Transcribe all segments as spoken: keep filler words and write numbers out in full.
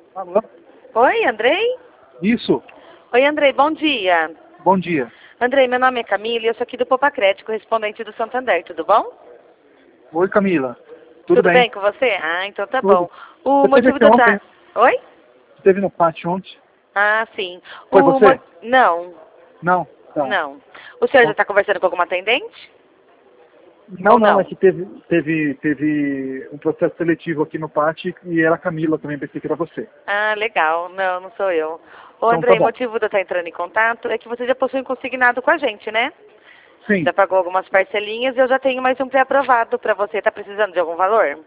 Alô? Oi, Andrei? Isso. Oi, Andrei, bom dia. Bom dia. Andrei, meu nome é Camila e eu sou aqui do Popacred, correspondente do Santander, tudo bom? Oi, Camila. Tudo, bem? com você? Ah, então tá Tudo. bom. O Você esteve motivo aqui da... ontem? ta- Oi? Esteve no pátio ontem? Ah, sim. Foi O mo... você? Não, Não? Tá. não. O senhor já Bom, está conversando com alguma atendente? Não, Ou não. É não? que teve, teve, teve um processo seletivo aqui no pátio e era a Camila também. Pensei que era você. Ah, legal. Não, não sou eu. Ô, Então tá Andrei, o bom. motivo de eu estar entrando em contato é que você já possui um consignado com a gente, né? Sim. Já pagou algumas parcelinhas e eu já tenho mais um pré-aprovado para você. Tá precisando de algum valor?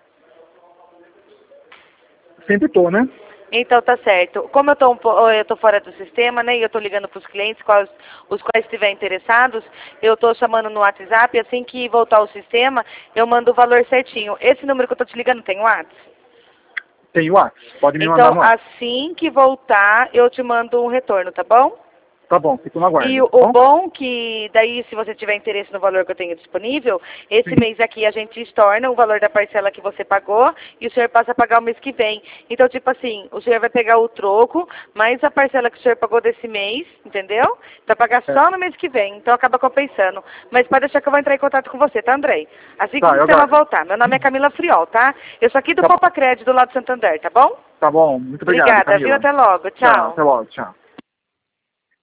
Sempre tô, né? Então tá certo. Como eu tô, um po- eu tô fora do sistema, né, e eu tô ligando para os clientes, quais, os quais estiverem interessados, eu tô chamando no WhatsApp, assim que voltar ao sistema, eu mando o valor certinho. Esse número que eu tô te ligando tem WhatsApp? Tem o WhatsApp. Pode me mandar Então, no WhatsApp. assim que voltar, eu te mando um retorno, tá bom? Tá bom. Fico no E aguardo, o tá o bom? bom que, daí, se você tiver interesse no valor que eu tenho disponível, esse Sim. mês aqui a gente estorna o valor da parcela que você pagou e o senhor passa a pagar o mês que vem. Então, tipo assim, o senhor vai pegar o troco, mais a parcela que o senhor pagou desse mês, entendeu? Vai pagar É. só no mês que vem, então acaba compensando. Mas pode deixar que eu vou entrar em contato com você, tá, Andrei? Assim que Tá, o eu sistema aguardo. voltar. Meu nome é Camila Friol, tá? Eu sou aqui do Tá bom. Popacred, do lado do Santander, tá bom? Tá bom. Muito obrigado, Obrigada, viu? Camila. Até logo. Tchau. Tchau. Até logo. Tchau.